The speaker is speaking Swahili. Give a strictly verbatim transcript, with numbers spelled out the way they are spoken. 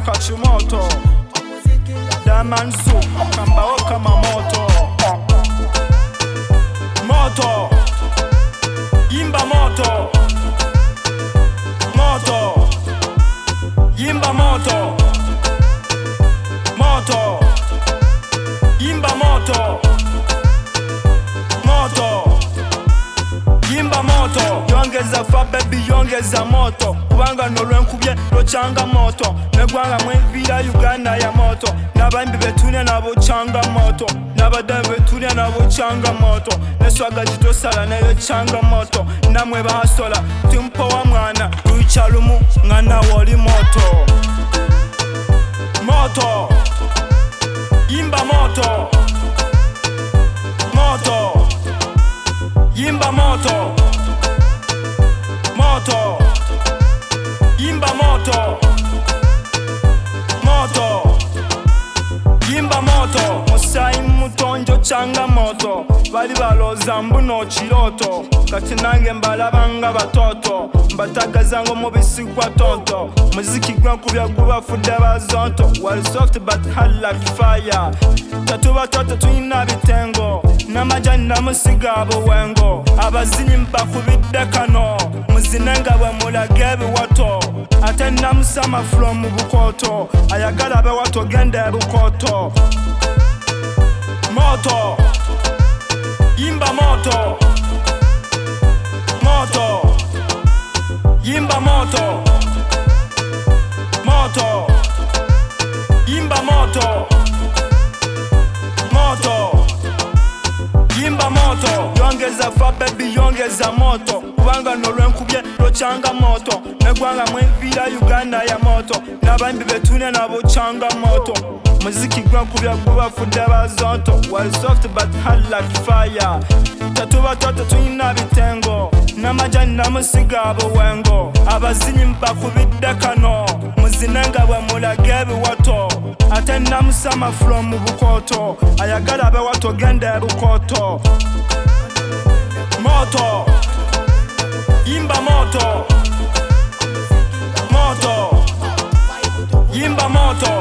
Kachimoto Damansu Kambao kama moto Moto Yimba moto Moto Yimba moto Moto Yimba moto Moto Yimba moto Yongeza fa baby yongeza moto Kubanga nolwenkubye lochanga moto Negwanga mwevira Uganda ya moto Nabambi betunia nabo changa moto Nabadabe betunia nabo changa moto Neswaga jito sala nayo changa moto Namwe bahasola timpo wa mwana Uichalumu ngana wali moto Moto Yimba moto Moto Yimba moto Moto Yimba moto Moto Yimba moto Musai mutonjo changa moto Bali baloza mbuno chiroto Kati nange mbalabanga batoto Mbataga zango mubisi kwa tonto Muziki gwa kubya guba fude bazonto Wali soft but hard like fire Tatu batoto tuina bitengo Namajani na musigabo wengo Abazini mpa kubide kano Muzinenga we mulagebe wato Ate namusama from bukoto Ayagala be wato gende bukoto Moto Yimba moto Moto Yimba moto Moto Yimba moto Moto Yimba moto Yongeza fa baby yongeza moto Kubanga nolwenkubye lochanga moto Negwanga mwevira Uganda ya moto Nabambi betunia nabo changa moto Muziki gwa kubya guba fude bazonto Wali soft but hard like fire Tatu batoto tuina bitengo Namajani na musigabo wengo Abazini mpa kubide kano Muzinenga we mulagebe wato Ate namusama from bukoto Ayagala be wato gende bukoto Moto Yimba moto Moto Yimba moto